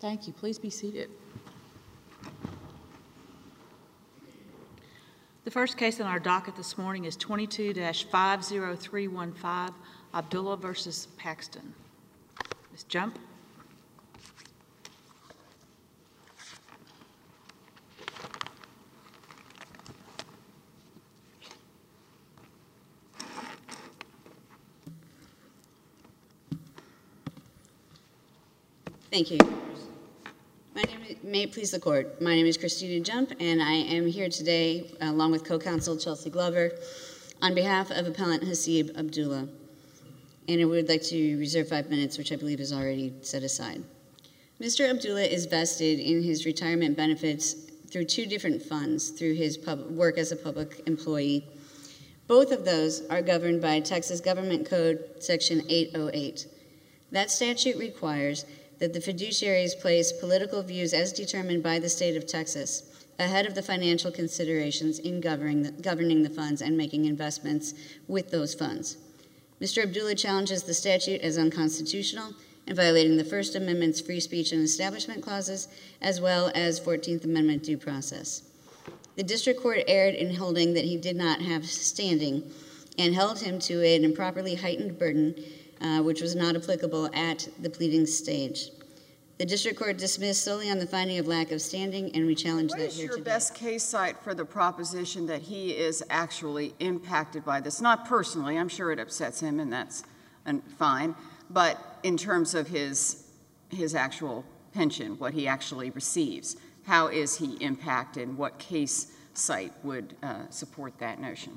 Thank you. Please be seated. The first case on our docket this morning is 22-50315, Abdullah versus Paxton. Ms. Jump. Thank you. May it please the court. My name is Christina Jump, and I am here today along with co-counsel Chelsea Glover on behalf of appellant Hasib Abdullah. And I would like to reserve 5 minutes, which I believe is already set aside. Mr. Abdullah is vested in his retirement benefits through two different funds through his work as a public employee. Both of those are governed by Texas Government Code Section 808. That statute requires that the fiduciaries place political views as determined by the state of Texas ahead of the financial considerations in governing the funds and making investments with those funds. Mr. Abdullah challenges the statute as unconstitutional and violating the First Amendment's free speech and establishment clauses, as well as 14th Amendment due process. The district court erred in holding that he did not have standing and held him to an improperly heightened burden which was not applicable at the pleading stage. The district court dismissed solely on the finding of lack of standing, and we challenge that here today. What is your best case cite for the proposition that he is actually impacted by this? Not personally, I'm sure it upsets him, and that's fine, but in terms of his actual pension, what he actually receives. How is he impacted? What case cite would support that notion?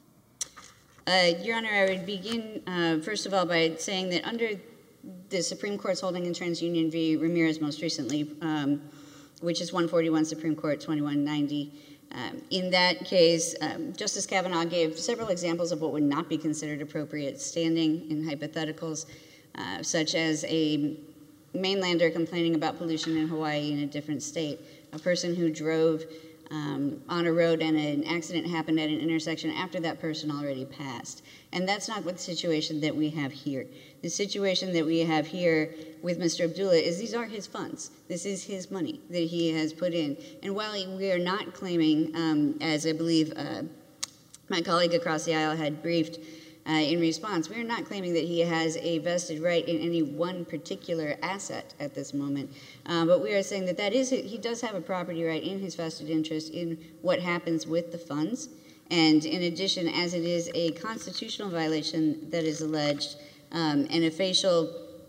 Your Honor, I would begin, first of all, by saying that under the Supreme Court's holding in TransUnion v. Ramirez most recently, which is 141 Supreme Court 2190, in that case, Justice Kavanaugh gave several examples of what would not be considered appropriate standing in hypotheticals, such as a mainlander complaining about pollution in Hawaii in a different state, a person who drove on a road and an accident happened at an intersection after that person already passed. And that's not what the situation that we have here. The situation that we have here with Mr. Abdullah is these are his funds. This is his money that he has put in. And while we are not claiming, as I believe my colleague across the aisle had briefed in response, we are not claiming that he has a vested right in any one particular asset at this moment. But we are saying that he does have a property right in his vested interest in what happens with the funds. And in addition, as it is a constitutional violation that is alleged and a facial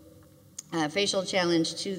challenge to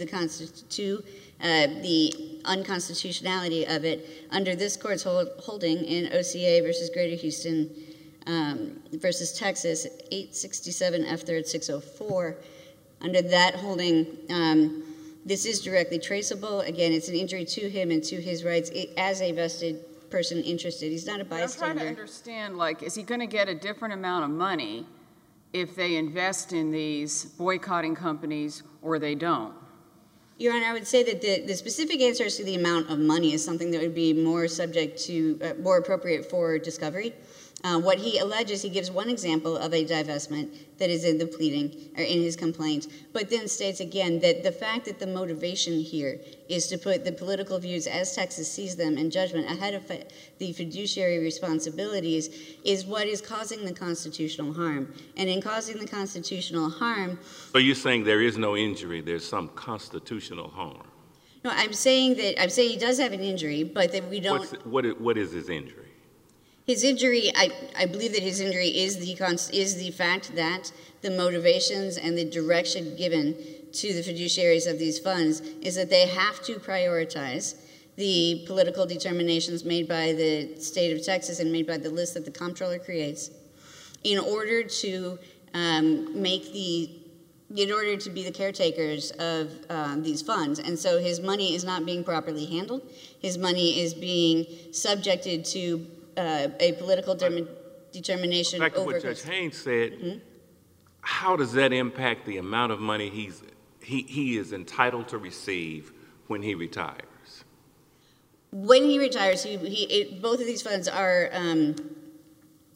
the unconstitutionality of it, under this court's holding in OCA versus Greater Houston versus Texas, 867 F3rd 604, under that holding, this is directly traceable. Again, it's an injury to him and to his rights as a vested person interested. He's not a bystander. I'm trying to understand, like, is he going to get a different amount of money if they invest in these boycotting companies or they don't? Your Honor, I would say that the specific answers to the amount of money is something that would be more subject to, more appropriate for discovery. What he alleges, he gives one example of a divestment that is in the pleading, or in his complaint, but then states again that the fact that the motivation here is to put the political views as Texas sees them in judgment ahead of the fiduciary responsibilities is what is causing the constitutional harm. And in causing the constitutional harm... So you're saying there is no injury, there's some constitutional harm? No, I'm saying he does have an injury, but that we don't... What is his injury? His injury, I believe that his injury is the fact that the motivations and the direction given to the fiduciaries of these funds is that they have to prioritize the political determinations made by the state of Texas and made by the list that the comptroller creates in order to be the caretakers of these funds. And so his money is not being properly handled. His money is being subjected to a political determination Back to over... what Judge Haynes said, how does that impact the amount of money he is entitled to receive when he retires? When he retires, both of these funds are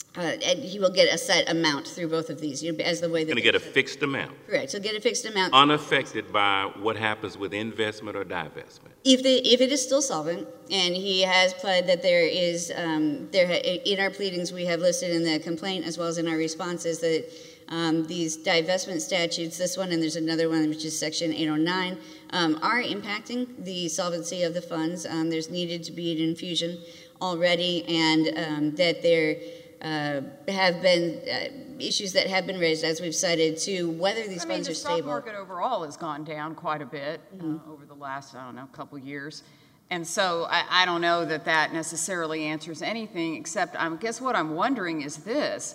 And he will get a set amount through both of these, as the way that Going to get a fixed amount, correct. He'll get a fixed amount unaffected by what happens with investment or divestment. if it is still solvent, and he has pled that there is in our pleadings we have listed in the complaint as well as in our responses that these divestment statutes, this one and there's another one which is Section 809, are impacting the solvency of the funds. There's needed to be an infusion already, and that there have been issues that have been raised, as we've cited, to whether these funds are stable. The stock market overall has gone down quite a bit over the last, I don't know, couple years. And so I don't know that that necessarily answers anything, except I guess what I'm wondering is this.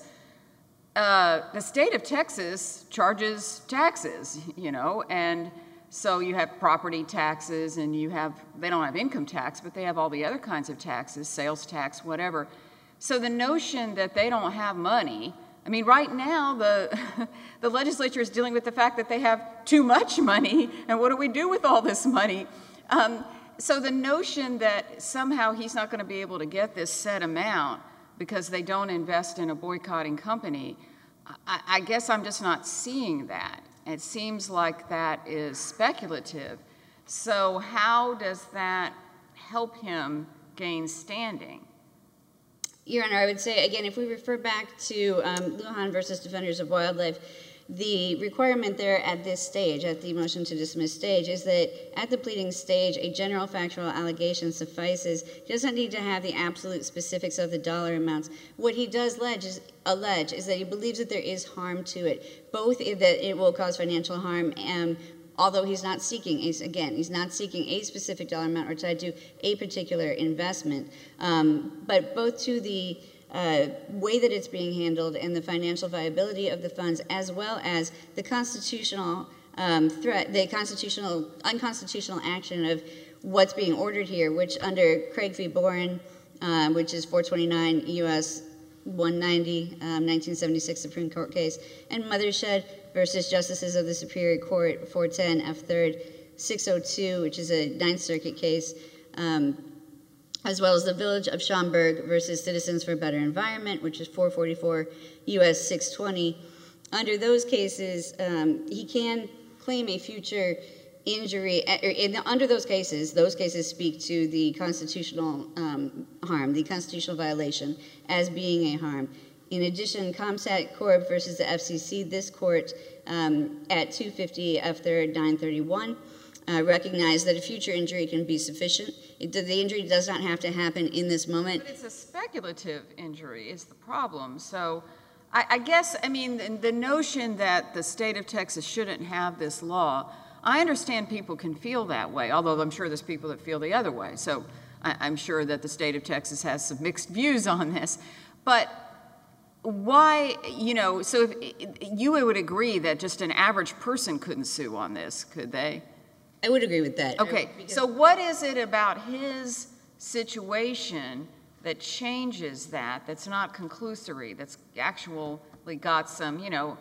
The state of Texas charges taxes, and so you have property taxes and they don't have income tax, but they have all the other kinds of taxes, sales tax, whatever. So the notion that they don't have money, I mean, right now the legislature is dealing with the fact that they have too much money, and what do we do with all this money? So the notion that somehow he's not going to be able to get this set amount because they don't invest in a boycotting company, I guess I'm just not seeing that. It seems like that is speculative. So how does that help him gain standing? Your Honor, I would say, again, if we refer back to Lujan versus Defenders of Wildlife, the requirement there at this stage, at the motion to dismiss stage, is that at the pleading stage, a general factual allegation suffices. He doesn't need to have the absolute specifics of the dollar amounts. What he does allege is that he believes that there is harm to it, both that it will cause financial harm, although he's not seeking, he's not seeking a specific dollar amount or tied to a particular investment, but both to the way that it's being handled and the financial viability of the funds, as well as the constitutional threat, the unconstitutional action of what's being ordered here, which under Craig v. Boren, which is 429 U.S. 190, 1976 Supreme Court case, and Mothershed versus Justices of the Superior Court, 410 F. 3rd 602, which is a Ninth Circuit case, as well as the Village of Schaumburg versus Citizens for a Better Environment, which is 444 U.S. 620. Under those cases, he can claim a future injury. Under those cases speak to the constitutional harm, the constitutional violation, as being a harm. In addition, Comsat Corp versus the FCC, this court at 250 F. 3rd 931, recognized that a future injury can be sufficient. The injury does not have to happen in this moment. But it's a speculative injury is the problem. So I guess, I mean, the notion that the state of Texas shouldn't have this law, I understand people can feel that way, although I'm sure there's people that feel the other way. So I'm sure that the state of Texas has some mixed views on this. But why, so if you would agree that just an average person couldn't sue on this, could they? I would agree with that. Okay, so what is it about his situation that changes that, that's not conclusory, that's actually got some,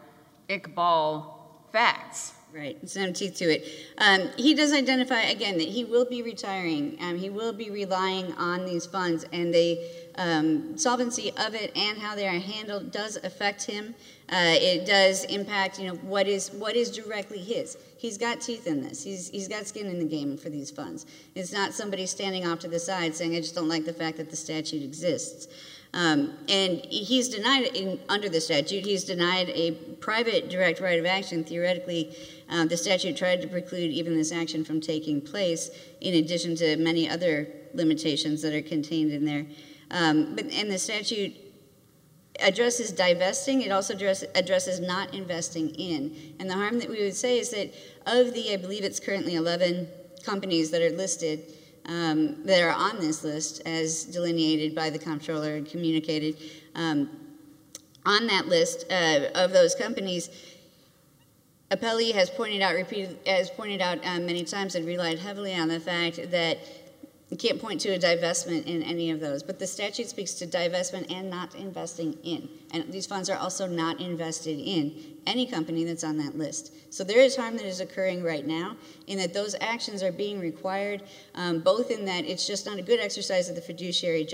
Iqbal facts? Right, some teeth to it. He does identify, again, that he will be retiring. He will be relying on these funds, and the solvency of it and how they are handled does affect him. It does impact, what is directly his. He's got teeth in this. He's got skin in the game for these funds. It's not somebody standing off to the side saying, I just don't like the fact that the statute exists. And he's denied, under the statute, he's denied a private direct right of action. Theoretically, the statute tried to preclude even this action from taking place, in addition to many other limitations that are contained in there. And the statute addresses divesting. It also addresses not investing in. And the harm that we would say is that of the, I believe it's currently 11 companies that are listed, that are on this list as delineated by the comptroller and communicated, on that list of those companies, Appellee has pointed out many times and relied heavily on the fact that You can't point to a divestment in any of those, but the statute speaks to divestment and not investing in. And these funds are also not invested in any company that's on that list. So there is harm that is occurring right now in that those actions are being required, both in that it's just not a good exercise of the fiduciary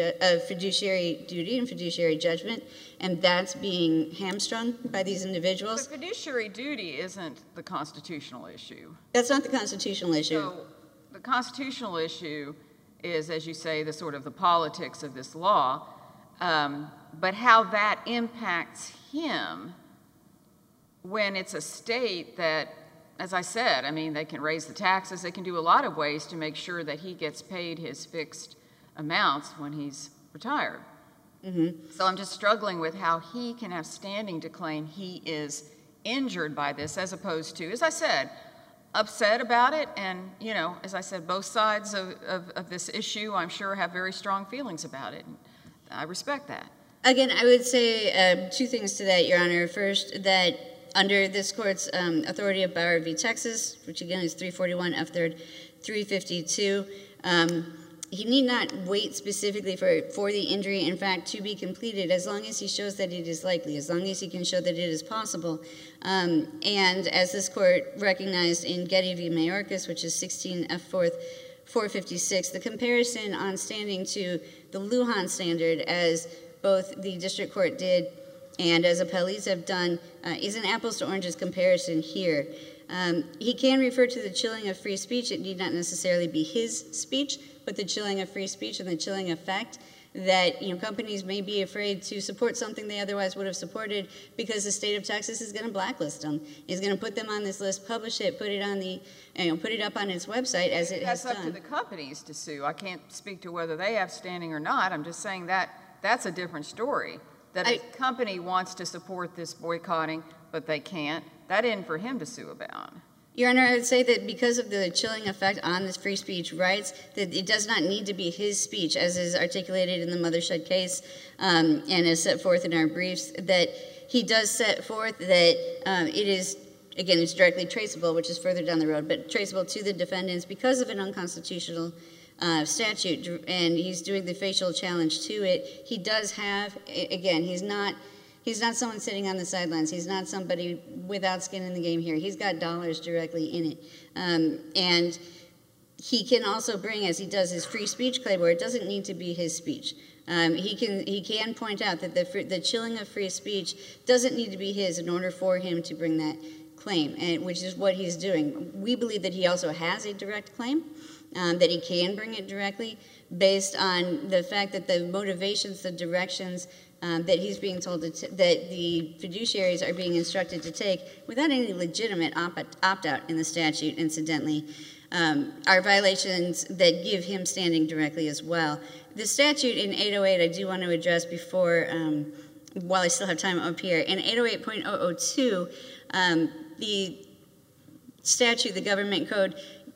duty and fiduciary judgment, and that's being hamstrung by these individuals. But fiduciary duty isn't the constitutional issue. That's not the constitutional issue. So the constitutional issue is, as you say, the sort of the politics of this law, but how that impacts him when it's a state that, as I said, I mean, they can raise the taxes, they can do a lot of ways to make sure that he gets paid his fixed amounts when he's retired. Mm-hmm. So I'm just struggling with how he can have standing to claim he is injured by this, as opposed to, as I said, upset about it. And, you know, as I said, both sides of this issue, I'm sure, have very strong feelings about it. And I respect that. Again, I would say two things to that, Your Honor. First, that under this court's authority of Bauer v. Texas, which again is 341 F. 3rd 352, he need not wait specifically for the injury, in fact, to be completed, as long as he shows that it is likely, as long as he can show that it is possible. And as this court recognized in Getty v. Mayorkas, which is 16 F. 4th 456, the comparison on standing to the Lujan standard, as both the district court did and as appellees have done, is an apples to oranges comparison here. He can refer to the chilling of free speech. It need not necessarily be his speech, but the chilling of free speech and the chilling effect that, you know, companies may be afraid to support something they otherwise would have supported because the state of Texas is going to blacklist them, is going to put them on this list, publish it, put it on the, you know, put it up on its website as it has done. That's up to the companies to sue. I can't speak to whether they have standing or not. I'm just saying that that's a different story. That a company wants to support this boycotting, but they can't. That isn't for him to sue about. Your Honor, I would say that because of the chilling effect on the free speech rights, that it does not need to be his speech, as is articulated in the Mothershed case and is set forth in our briefs, that he does set forth that it is, again, it's directly traceable, which is further down the road, but traceable to the defendants because of an unconstitutional statute, and he's doing the facial challenge to it. He does have, again, he's not someone sitting on the sidelines. He's not somebody without skin in the game here. He's got dollars directly in it. And he can also bring, as he does his free speech claim, where it doesn't need to be his speech. He can point out that the chilling of free speech doesn't need to be his in order for him to bring that claim, and which is what he's doing. We believe that he also has a direct claim, that he can bring it directly based on the fact that the motivations, the directions that he's being told that the fiduciaries are being instructed to take without any legitimate opt-out in the statute, incidentally, are violations that give him standing directly as well. The statute in 808, I do want to address before, while I still have time up here. In 808.002, the statute, the government code,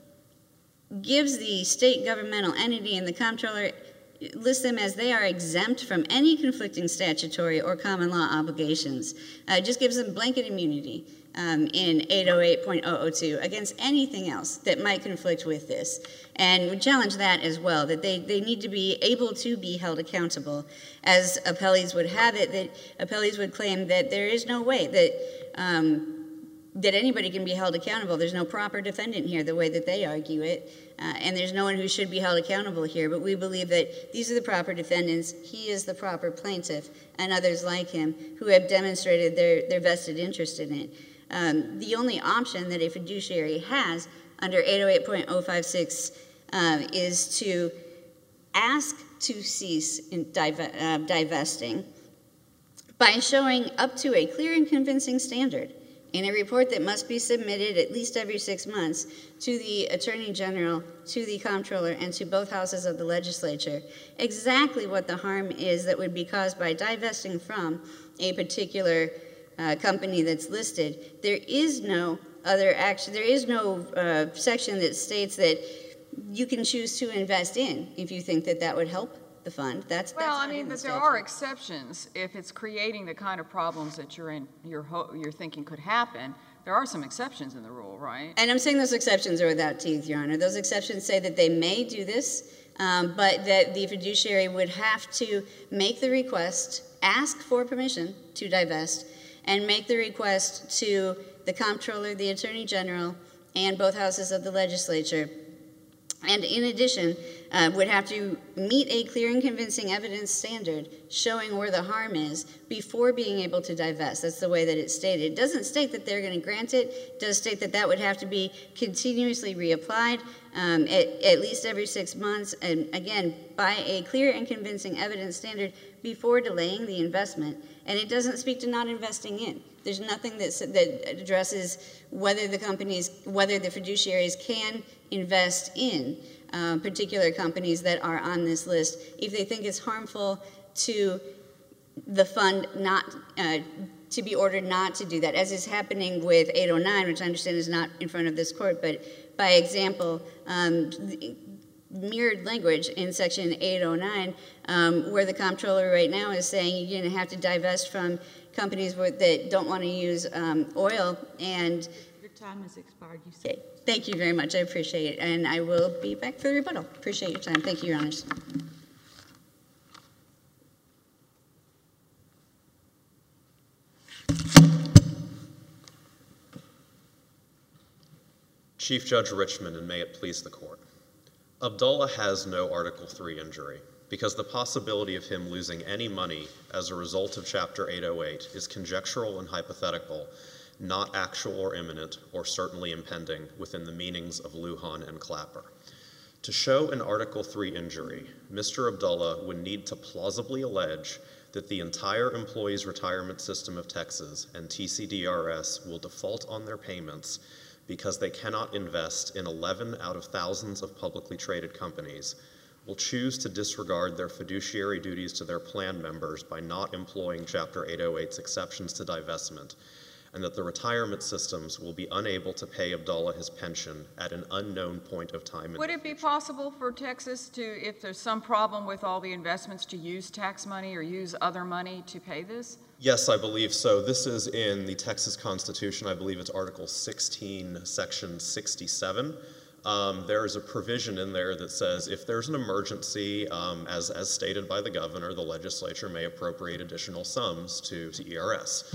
gives the state governmental entity and the comptroller, lists them as they are exempt from any conflicting statutory or common law obligations. It just gives them blanket immunity in 808.002 against anything else that might conflict with this. And we challenge that as well, that they need to be able to be held accountable. As appellees would have it, that appellees would claim that there is no way that anybody can be held accountable. There's no proper defendant here, the way that they argue it, and there's no one who should be held accountable here. But we believe that these are the proper defendants, he is the proper plaintiff, and others like him who have demonstrated their vested interest in it. The only option that a fiduciary has under 808.056 is to ask to cease in divesting by showing up to a clear and convincing standard in a report that must be submitted at least every 6 months to the Attorney General, to the Comptroller, and to both houses of the legislature, exactly what the harm is that would be caused by divesting from a particular company that's listed. There is no other action, there is no section that states that you can choose to invest in if you think that that would help the fund. That's well, not I mean, in the but there statute. are exceptions. If it's creating the kind of problems that you're thinking could happen, there are some exceptions in the rule, right? And I'm saying those exceptions are without teeth, Your Honor. Those exceptions say that they may do this, but that the fiduciary would have to make the request, ask for permission to divest, and make the request to the comptroller, the attorney general, and both houses of the legislature. And in addition, would have to meet a clear and convincing evidence standard showing where the harm is before being able to divest. That's the way that it's stated. It doesn't state that they're going to grant it. It does state that that would have to be continuously reapplied at least every 6 months, and again, by a clear and convincing evidence standard before delaying the investment. And it doesn't speak to not investing in. There's nothing that addresses whether the fiduciaries can invest in particular companies that are on this list if they think it's harmful to the fund not to be ordered not to do that, as is happening with 809, which I understand is not in front of this court, but by example, mirrored language in Section 809, where the comptroller right now is saying you're going to have to divest from companies that don't want to use oil. And Your time has expired, you said. okay, thank you very much. I appreciate it. And I will be back for the rebuttal. Appreciate your time. Thank you, Your Honors. Chief Judge Richmond, and may it please the court. Abdullah has no Article 3 injury because the possibility of him losing any money as a result of Chapter 808 is conjectural and hypothetical, not actual or imminent, or certainly impending within the meanings of Lujan and Clapper. To show an Article 3 injury, Mr. Abdullah would need to plausibly allege that the entire Employees Retirement System of Texas and TCDRS will default on their payments because they cannot invest in 11 out of thousands of publicly traded companies, will choose to disregard their fiduciary duties to their plan members by not employing Chapter 808's exceptions to divestment, and that the retirement systems will be unable to pay Abdullah his pension at an unknown point of time. Would it be possible for Texas to, if there's some problem with all the investments, to use tax money or use other money to pay this? Yes, I believe so. This is in the Texas Constitution. I believe it's Article 16, Section 67. There is a provision in there that says if there's an emergency, as stated by the governor, the legislature may appropriate additional sums to ERS.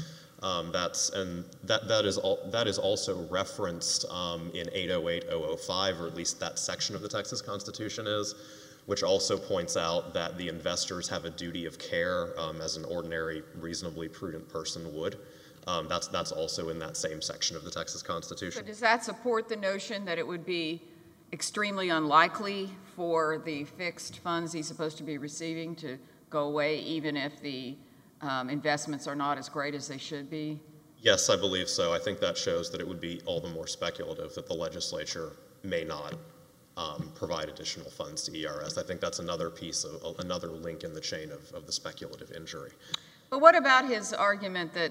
That is also referenced in 808-005, or at least that section of the Texas Constitution is, which also points out that the investors have a duty of care as an ordinary, reasonably prudent person would. That's also in that same section of the Texas Constitution. So does that support the notion that it would be extremely unlikely for the fixed funds he's supposed to be receiving to go away, even if the investments are not as great as they should be? Yes, I believe so. I think that shows that it would be all the more speculative that the legislature may not provide additional funds to ERS. I think that's another piece of another link in the chain of the speculative injury. But what about his argument that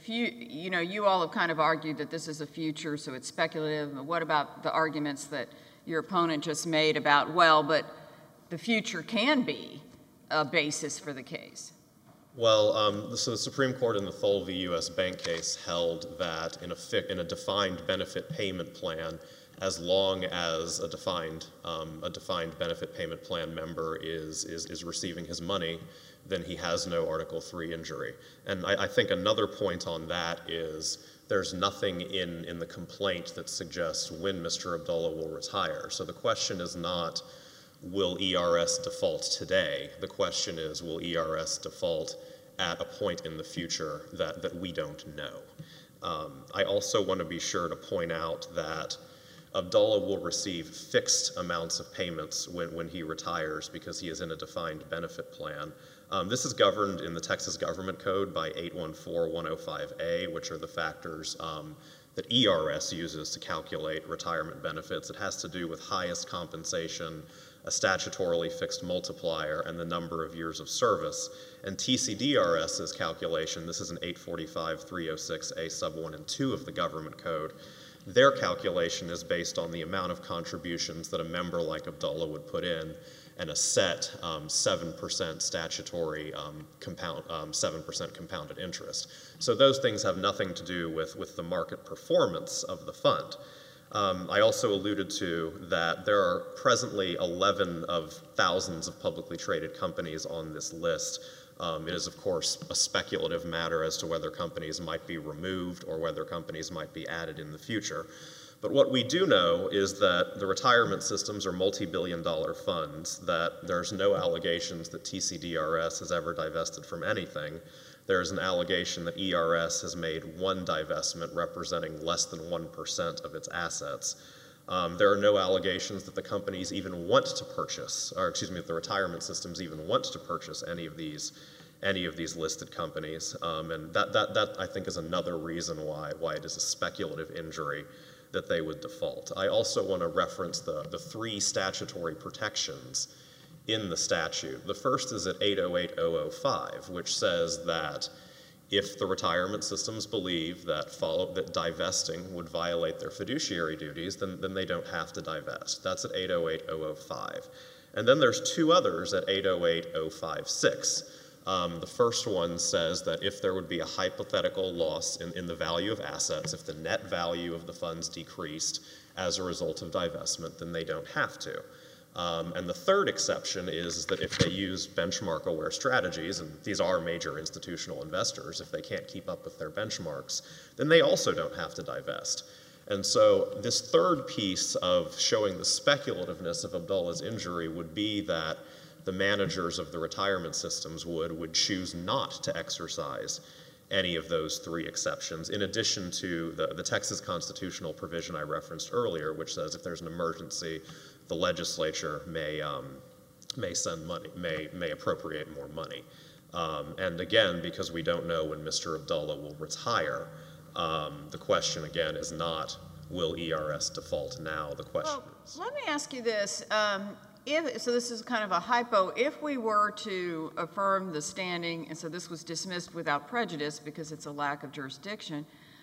you all have kind of argued that this is a future, so it's speculative. But what about the arguments that your opponent just made about, well, but the future can be a basis for the case? Well, so the Supreme Court in the Thole v. U.S. Bank case held that in a defined benefit payment plan, as long as a defined benefit payment plan member is receiving his money, then he has no Article 3 injury. And I think another point on that is there's nothing in the complaint that suggests when Mr. Abdullah will retire. So the question is not, will ERS default today? The question is, will ERS default at a point in the future that we don't know? I also want to be sure to point out that Abdullah will receive fixed amounts of payments when he retires because he is in a defined benefit plan. This is governed in the Texas Government Code by 814-105A, which are the factors that ERS uses to calculate retirement benefits. It has to do with highest compensation, a statutorily fixed multiplier, and the number of years of service. And TCDRS's calculation, this is an 845-306A sub 1 and 2 of the Government Code, their calculation is based on the amount of contributions that a member like Abdullah would put in and a set 7% statutory 7% compounded interest. So those things have nothing to do with the market performance of the fund. I also alluded to that there are presently 11 of thousands of publicly traded companies on this list. It is, of course, a speculative matter as to whether companies might be removed or whether companies might be added in the future. But what we do know is that the retirement systems are multi-billion-dollar funds, that there's no allegations that TCDRS has ever divested from anything. There's an allegation that ERS has made one divestment representing less than 1% of its assets. There are no allegations that the companies even want to purchase, or excuse me, the retirement systems even want to purchase any of these listed companies. And that I think is another reason why it is a speculative injury that they would default. I also want to reference the three statutory protections in the statute. The first is at 808.005, which says that if the retirement systems believe that divesting would violate their fiduciary duties, then they don't have to divest. That's at 808.005. And then there's two others at 808.056. The first one says that if there would be a hypothetical loss in the value of assets, if the net value of the funds decreased as a result of divestment, then they don't have to. And the third exception is that if they use benchmark-aware strategies, and these are major institutional investors, if they can't keep up with their benchmarks, then they also don't have to divest. And so this third piece of showing the speculativeness of Abdullah's injury would be that the managers of the retirement systems would choose not to exercise any of those three exceptions, in addition to the Texas constitutional provision I referenced earlier, which says if there's an emergency, the legislature may send money, may appropriate more money. And again, because we don't know when Mr. Abdullah will retire, the question again is not, will ERS default now? The question is. Let me ask you this. So this is kind of a hypo. If we were to affirm the standing, and so this was dismissed without prejudice because it's a lack of jurisdiction,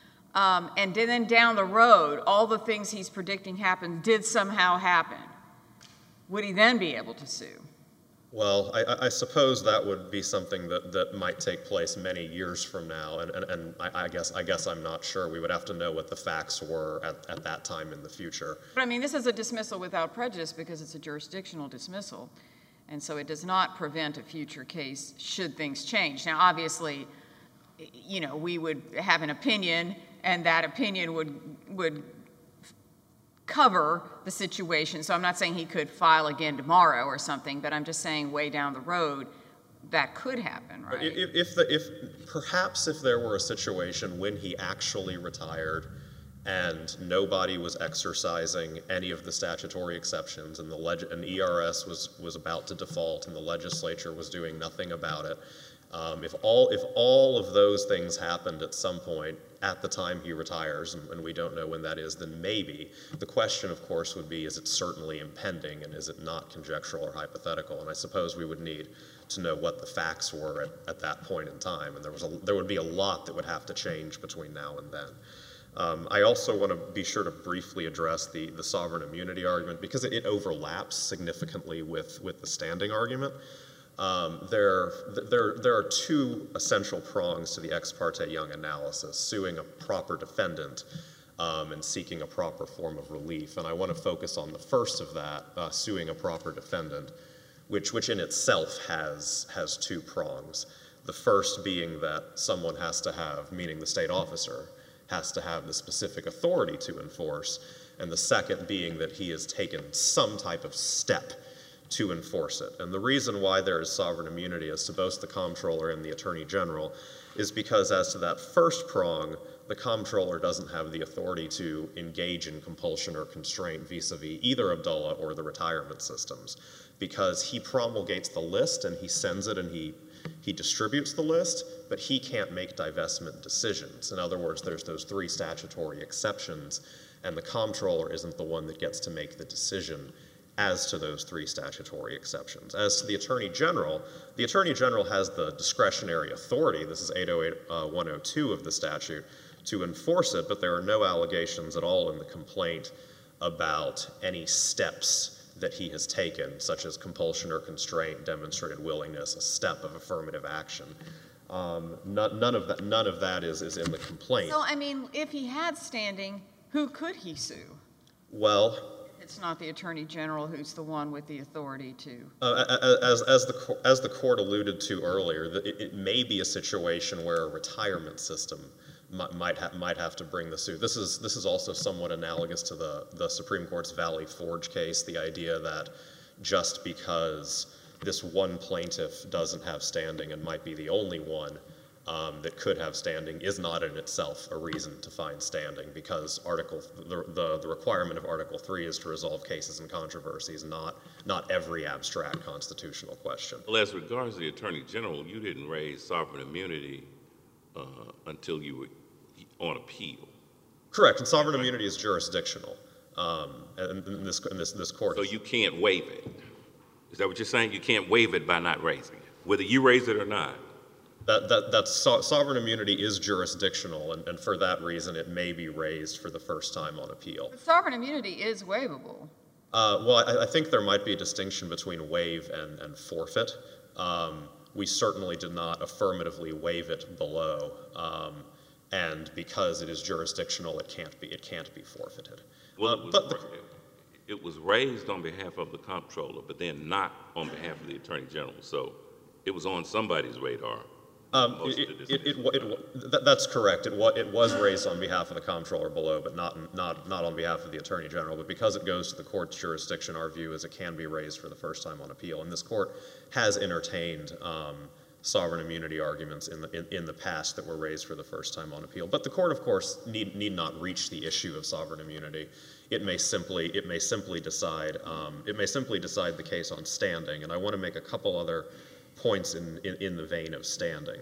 and then down the road, all the things he's predicting did somehow happen, would he then be able to sue? Well, I suppose that would be something that might take place many years from now, and I guess I'm not sure. We would have to know what the facts were at that time in the future. But I mean, this is a dismissal without prejudice because it's a jurisdictional dismissal, and so it does not prevent a future case should things change. Now, obviously, you know, we would have an opinion, and that opinion would cover the situation. So I'm not saying he could file again tomorrow or something, but I'm just saying way down the road that could happen, right? Perhaps if there were a situation when he actually retired and nobody was exercising any of the statutory exceptions and ERS was about to default and the legislature was doing nothing about it, if all of those things happened at some point at the time he retires, and we don't know when that is, then maybe. The question, of course, would be, is it certainly impending, and is it not conjectural or hypothetical? And I suppose we would need to know what the facts were at that point in time, and there would be a lot that would have to change between now and then. I also want to be sure to briefly address the sovereign immunity argument, because it overlaps significantly with the standing argument. There are two essential prongs to the ex parte Young analysis: suing a proper defendant and seeking a proper form of relief. And I want to focus on the first of that, suing a proper defendant, which in itself has two prongs. The first being that someone has to have, meaning the state officer, has to have the specific authority to enforce, and the second being that he has taken some type of step to enforce it. And the reason why there is sovereign immunity as to both the comptroller and the attorney general is because as to that first prong, the comptroller doesn't have the authority to engage in compulsion or constraint vis-a-vis either Abdullah or the retirement systems, because he promulgates the list and he sends it and he distributes the list, but he can't make divestment decisions. In other words, there's those three statutory exceptions, and the comptroller isn't the one that gets to make the decision as to those three statutory exceptions. As to the Attorney General has the discretionary authority, this is 808.102 of the statute, to enforce it, but there are no allegations at all in the complaint about any steps that he has taken, such as compulsion or constraint, demonstrated willingness, a step of affirmative action. None of that is in the complaint. So, I mean, if he had standing, who could he sue? Well, It's not the Attorney General who's the one with the authority to. as the court alluded to earlier, it may be a situation where a retirement system might have to bring the suit. This is also somewhat analogous to the Supreme Court's Valley Forge case. The idea that just because this one plaintiff doesn't have standing and might be the only one that could have standing is not in itself a reason to find standing, because the requirement of Article 3 is to resolve cases and controversies, not every abstract constitutional question. Well, as regards to the Attorney General, you didn't raise sovereign immunity until you were on appeal. Correct, and sovereign immunity is jurisdictional, and this court. So you can't waive it. Is that what you're saying? You can't waive it by not raising it, whether you raise it or not. Sovereign immunity is jurisdictional, and for that reason, it may be raised for the first time on appeal. But sovereign immunity is waivable. Well, I think there might be a distinction between waive and forfeit. We certainly did not affirmatively waive it below, and because it is jurisdictional, it can't be forfeited. Well, it was raised on behalf of the comptroller, but then not on behalf of the Attorney General. So it was on somebody's radar. That's correct. It was raised on behalf of the comptroller below, but not on behalf of the Attorney General. But because it goes to the court's jurisdiction, our view is it can be raised for the first time on appeal. And this court has entertained sovereign immunity arguments in the past that were raised for the first time on appeal. But the court, of course, need not reach the issue of sovereign immunity. It may simply decide the case on standing. And I want to make a couple other points in the vein of standing.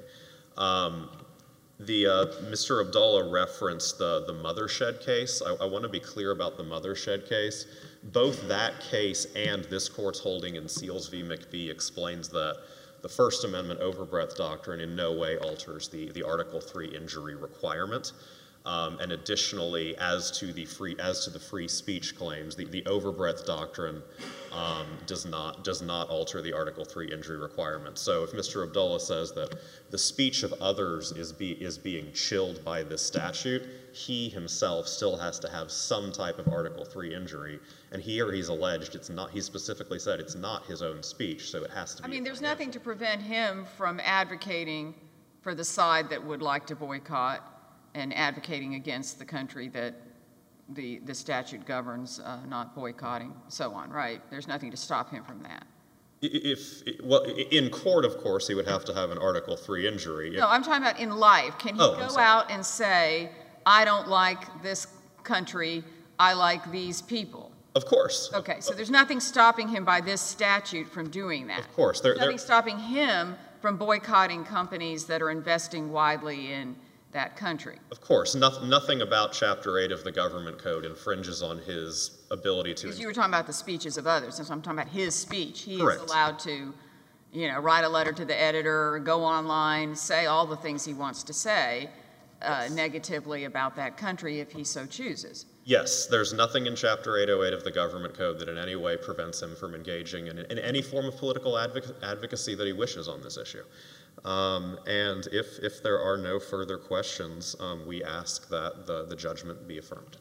Mr. Abdullah referenced the Mothershed case. I want to be clear about the Mothershed case. Both that case and this court's holding in Seals v. McBee explains that the First Amendment overbreadth doctrine in no way alters the Article 3 injury requirement. And additionally, as to the free speech claims, the overbreadth doctrine does not alter the Article 3 injury requirement. So if Mr. Abdullah says that the speech of others is being chilled by this statute, he himself still has to have some type of Article 3 injury. And here he's alleged it's not. He specifically said it's not his own speech, so it has to be. I mean, there's nothing to prevent him from advocating for the side that would like to boycott and advocating against the country that the statute governs, not boycotting, so on, right? There's nothing to stop him from that. In court, of course, he would have to have an Article 3 injury. No, I'm talking about in life. Can he go out and say, I don't like this country, I like these people? Of course. Okay, so there's nothing stopping him by this statute from doing that. Of course. There's nothing stopping him from boycotting companies that are investing widely in that country. Of course. Nothing about Chapter 8 of the Government Code infringes on his ability to... Because you were talking about the speeches of others, and so I'm talking about his speech. He Correct. is allowed to, write a letter to the editor, go online, say all the things he wants to say negatively about that country if he so chooses. Yes, there's nothing in Chapter 808 of the Government Code that in any way prevents him from engaging in any form of political advocacy that he wishes on this issue. And if there are no further questions, we ask that the judgment be affirmed.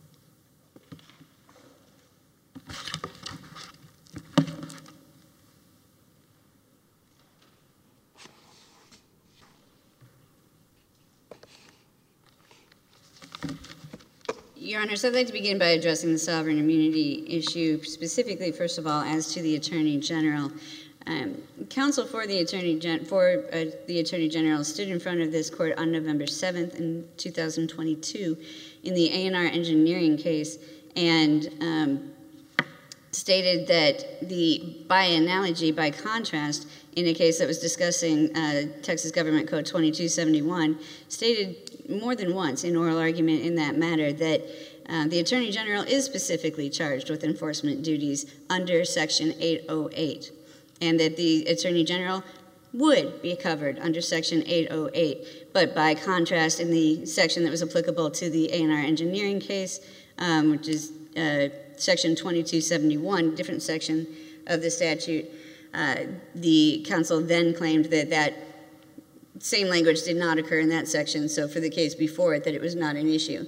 Your Honors, I'd like to begin by addressing the sovereign immunity issue, specifically, first of all, as to the Attorney General. Counsel for the Attorney General stood in front of this court on November 7th in 2022 in the A&R engineering case and stated that by analogy, by contrast, in a case that was discussing Texas Government Code 2271, stated more than once in oral argument in that matter that the Attorney General is specifically charged with enforcement duties under Section 808, and that the Attorney General would be covered under Section 808. But by contrast, in the section that was applicable to the A&R engineering case, which is Section 2271, different section of the statute, the counsel then claimed that same language did not occur in that section, so for the case before it, that it was not an issue.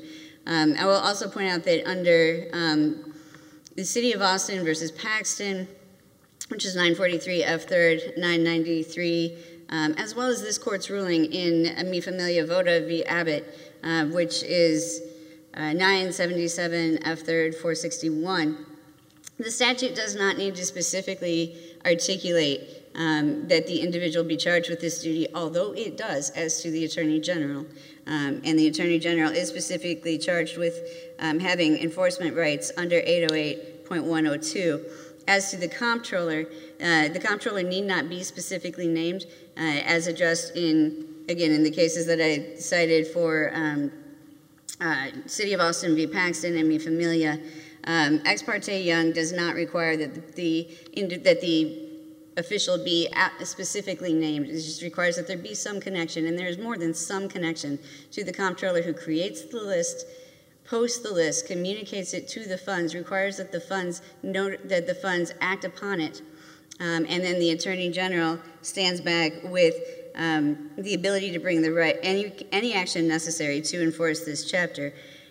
I will also point out that under the City of Austin versus Paxton, which is 943 F. 3rd 993, as well as this court's ruling in Mi Familia Vota v. Abbott, which is 977 F. 3rd 461. The statute does not need to specifically articulate that the individual be charged with this duty, although it does as to the Attorney General. And the Attorney General is specifically charged with having enforcement rights under 808.102. As to the comptroller need not be specifically named, as addressed in the cases that I cited for City of Austin v. Paxton and Mi Familia. Ex parte Young does not require that the official be specifically named. It just requires that there be some connection, and there's more than some connection to the comptroller who creates the list, posts the list, communicates it to the funds, requires that the funds act upon it, and then the Attorney General stands back with the ability to bring any action necessary to enforce this chapter.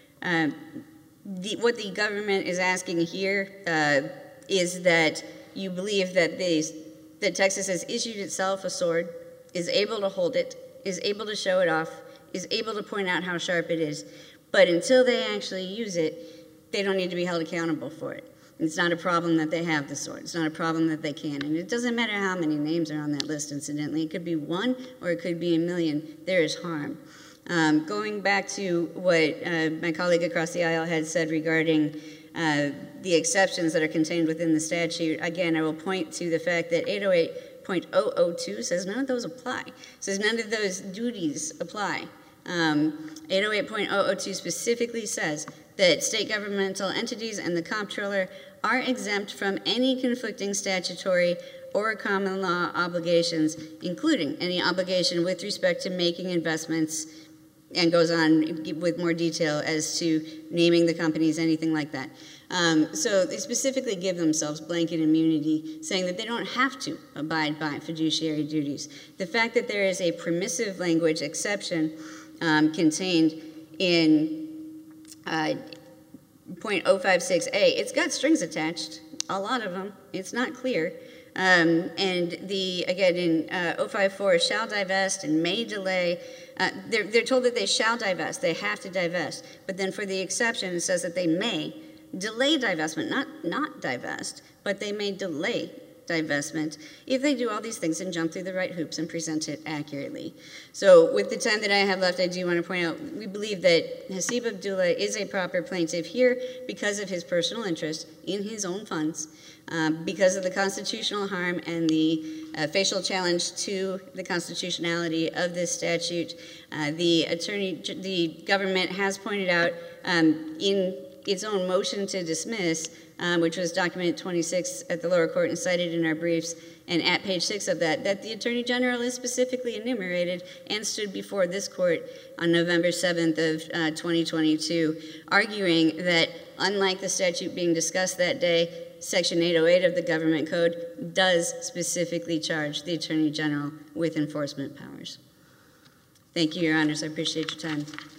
What the government is asking here is that you believe that that Texas has issued itself a sword, is able to hold it, is able to show it off, is able to point out how sharp it is, but until they actually use it, they don't need to be held accountable for it. It's not a problem that they have the sword. It's not a problem that they can. And it doesn't matter how many names are on that list, incidentally. It could be 1 or it could be 1,000,000. There is harm. Going back to what my colleague across the aisle had said regarding the exceptions that are contained within the statute, again, I will point to the fact that 808.002 says none of those apply. It says none of those duties apply. 808.002 specifically says that state governmental entities and the comptroller are exempt from any conflicting statutory or common law obligations, including any obligation with respect to making investments, and goes on with more detail as to naming the companies, anything like that. So they specifically give themselves blanket immunity, saying that they don't have to abide by fiduciary duties. The fact that there is a permissive language exception contained in .056A, it's got strings attached, a lot of them. It's not clear. And again, in 054, shall divest and may delay. They're told that they shall divest, they have to divest. But then for the exception, it says that they may delay divestment, not divest, but they may delay divestment if they do all these things and jump through the right hoops and present it accurately. So with the time that I have left, I do want to point out, we believe that Hasib Abdullah is a proper plaintiff here because of his personal interest in his own funds, because of the constitutional harm and the facial challenge to the constitutionality of this statute. The government has pointed out in its own motion to dismiss, which was document 26 at the lower court and cited in our briefs, and at page 6 of that the Attorney General is specifically enumerated and stood before this court on November 7th of 2022, arguing that unlike the statute being discussed that day, Section 808 of the Government Code does specifically charge the Attorney General with enforcement powers. Thank you, Your Honors. I appreciate your time.